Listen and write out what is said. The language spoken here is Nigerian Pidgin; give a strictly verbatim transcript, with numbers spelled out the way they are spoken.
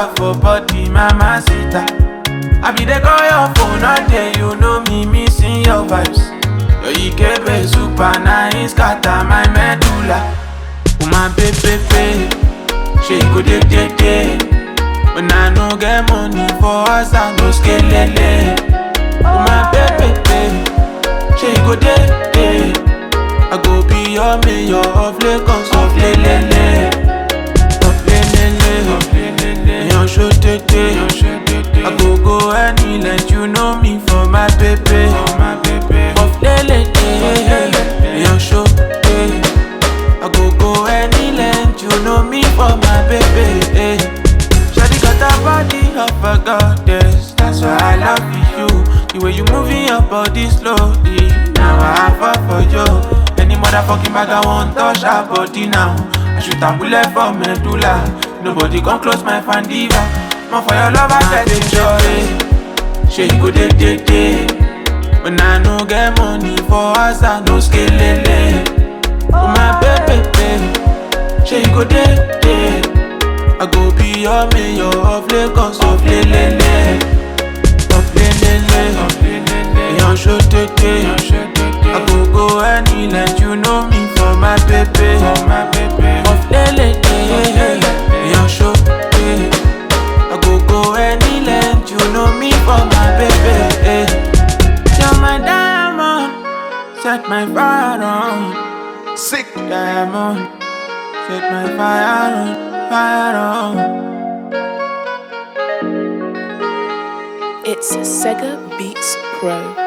back for body, mama sita. I be the call your phone all day, you know me missing your vibes. Your I K B super nice, scatter my medulla. Oh my baby, she go day day day. When I no get money for us, I no skelele. Oh my baby, she go day day. I go be your mayor of Lagos, of Lelele, of Lelele, of Lelele. Yon show tete, I go go any let you know me for my baby, for my baby, of Lelele. Yon show tete, I go go any let you know me for my baby. Shawty got a body of a goddess, that's why I love you. The way you moving your body slowly, now I fall for you. Any motherfucking bag I want touch her body now. I shoot a bullet for medulla. Nobody come close my fan diva. More for your love I get enjoy. She go day day day. When I no get money for us I no skelele. Oh my baby, baby. She go day day. I go be your mayor of Lagos, of Lelele, of Lelele, of Lelele. Yon show tete, I go go any let you know me for my baby, for my baby, of Lelele. Yon show tete, I go go any let you know me for my baby. You're my diamond, set my fire on. Sick Diamond, set my fire on, fire on. It's Sega Beats Pro.